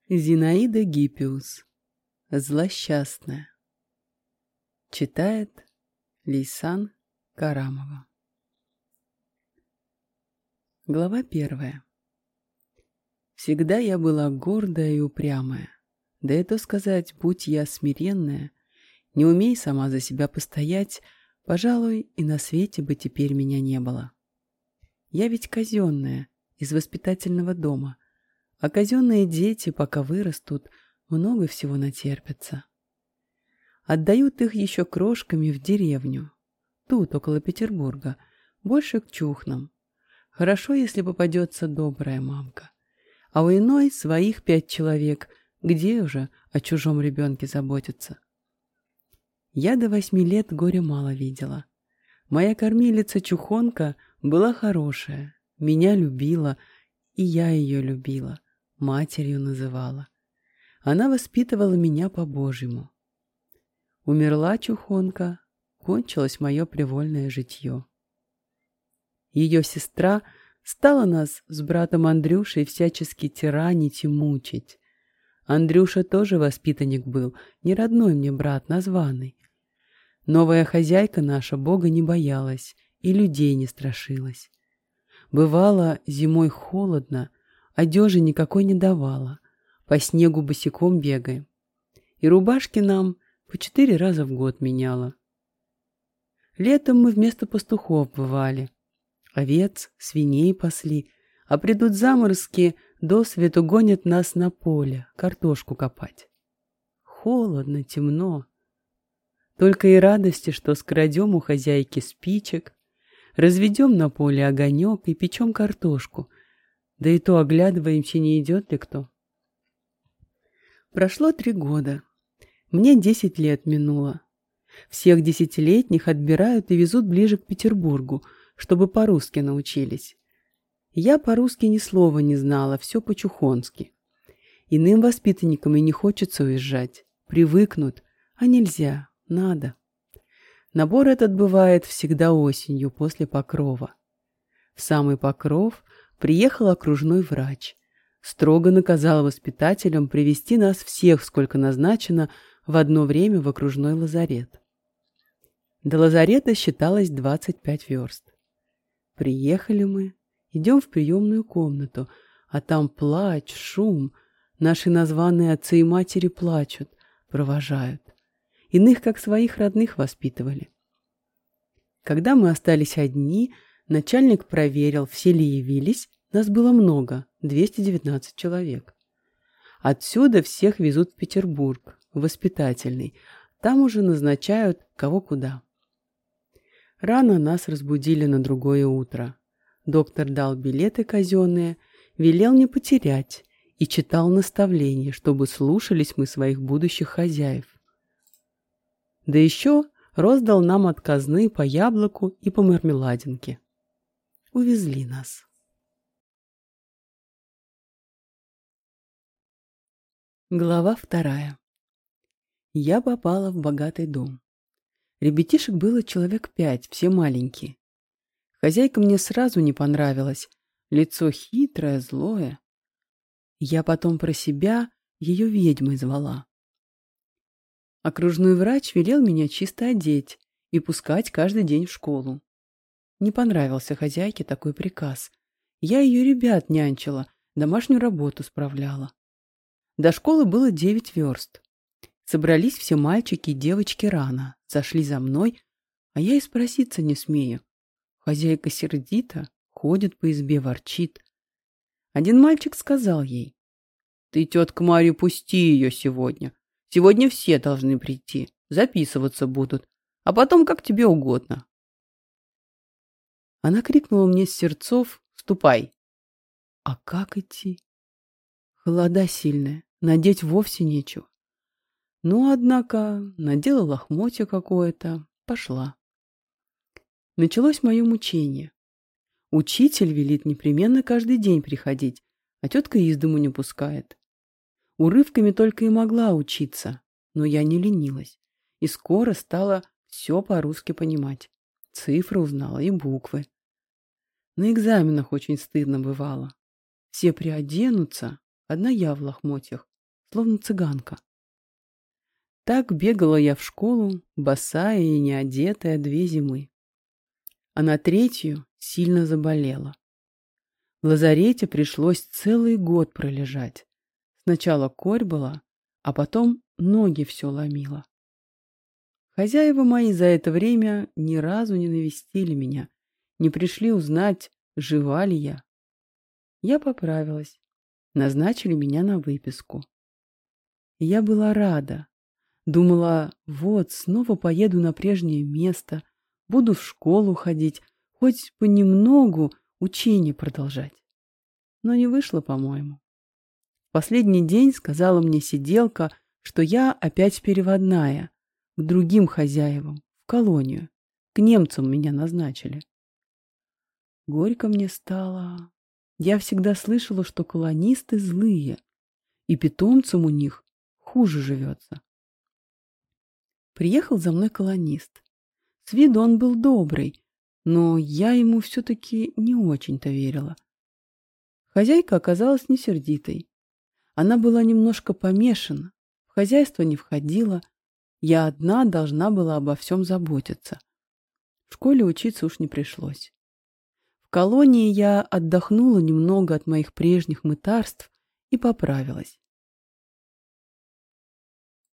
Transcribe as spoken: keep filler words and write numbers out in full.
Зинаида Гиппиус. Злосчастная. Читает Лейсан Карамова. Глава первая. Всегда я была гордая и упрямая. Да и то сказать, будь я смиренная, не умей сама за себя постоять, пожалуй, и на свете бы теперь меня не было. Я ведь казенная, из воспитательного дома, а казенные дети, пока вырастут, много всего натерпятся. Отдают их еще крошками в деревню, тут, около Петербурга, больше к чухнам. Хорошо, если попадется добрая мамка. А у иной своих пять человек, где уже о чужом ребенке заботиться? Я до восьми лет горя мало видела. Моя кормилица-чухонка была хорошая, меня любила, и я ее любила, матерью называла. Она воспитывала меня по-божьему. Умерла чухонка, кончилось мое привольное житье. Ее сестра стала нас с братом Андрюшей всячески тиранить и мучить. Андрюша тоже воспитанник был, не родной мне брат, названный. Новая хозяйка наша Бога не боялась и людей не страшилась. Бывало, зимой холодно, одежи никакой не давала, по снегу босиком бегаем. И рубашки нам по четыре раза в год меняла. Летом мы вместо пастухов бывали. Овец, свиней пасли, а придут заморозки, досвету гонят нас на поле, картошку копать. Холодно, темно. Только и радости, что скрадем у хозяйки спичек, разведем на поле огонек и печем картошку, да и то оглядываемся, не идет ли кто. Прошло три года. Мне десять лет минуло. Всех десятилетних отбирают и везут ближе к Петербургу, чтобы по-русски научились. Я по-русски ни слова не знала, все по-чухонски. Иным воспитанникам и не хочется уезжать. Привыкнут, а нельзя, надо. Набор этот бывает всегда осенью, после покрова. В самый покров приехал окружной врач. Строго наказал воспитателям привести нас всех, сколько назначено, в одно время в окружной лазарет. До лазарета считалось двадцать пять верст. Приехали мы, идем в приемную комнату, а там плач, шум. Наши названные отцы и матери плачут, провожают. Иных, как своих родных, воспитывали. Когда мы остались одни, начальник проверил, все ли явились. Нас было много, двести девятнадцать человек. Отсюда всех везут в Петербург, в воспитательный. Там уже назначают кого куда. Рано нас разбудили на другое утро. Доктор дал билеты казенные, велел не потерять и читал наставления, чтобы слушались мы своих будущих хозяев. Да еще роздал нам от казны по яблоку и по мармеладинке. Увезли нас. Глава вторая. Я попала в богатый дом. Ребятишек было человек пять, все маленькие. Хозяйка мне сразу не понравилась. Лицо хитрое, злое. Я потом про себя ее ведьмой звала. Окружной врач велел меня чисто одеть и пускать каждый день в школу. Не понравился хозяйке такой приказ. Я ее ребят нянчила, домашнюю работу справляла. До школы было девять верст. Собрались все мальчики и девочки рано, зашли за мной, а я и спроситься не смею. Хозяйка сердита, ходит по избе, ворчит. Один мальчик сказал ей: «Ты, тетка Марья, пусти ее сегодня. Сегодня все должны прийти, записываться будут, а потом как тебе угодно». Она крикнула мне с сердцов: «Ступай!» А как идти? Холода сильная, надеть вовсе нечего. Ну, однако, надела лохмотье какое-то, пошла. Началось мое мучение. Учитель велит непременно каждый день приходить, а тетка из дому не пускает. Урывками только и могла учиться, но я не ленилась, и скоро стала все по-русски понимать. Цифры узнала и буквы. На экзаменах очень стыдно бывало. Все приоденутся, одна я в лохмотьях. словно цыганка. Так бегала я в школу, босая и неодетая, две зимы. А на третью сильно заболела. В лазарете пришлось целый год пролежать. Сначала корь была, а потом ноги все ломило. Хозяева мои за это время ни разу не навестили меня, не пришли узнать, жива ли я. Я поправилась. Назначили меня на выписку. И я была рада. Думала, вот, снова поеду на прежнее место, буду в школу ходить, хоть понемногу учение продолжать. Но не вышло, по-моему. В последний день сказала мне сиделка, что я опять переводная, к другим хозяевам, в колонию. К немцам меня назначили. Горько мне стало. Я всегда слышала, что колонисты злые, и питомцам у них хуже живется. Приехал за мной колонист. С виду он был добрый, но я ему все-таки не очень-то верила. Хозяйка оказалась не сердитой. Она была немножко помешана, в хозяйство не входила. Я одна должна была обо всем заботиться. В школе учиться уж не пришлось. В колонии я отдохнула немного от моих прежних мытарств и поправилась.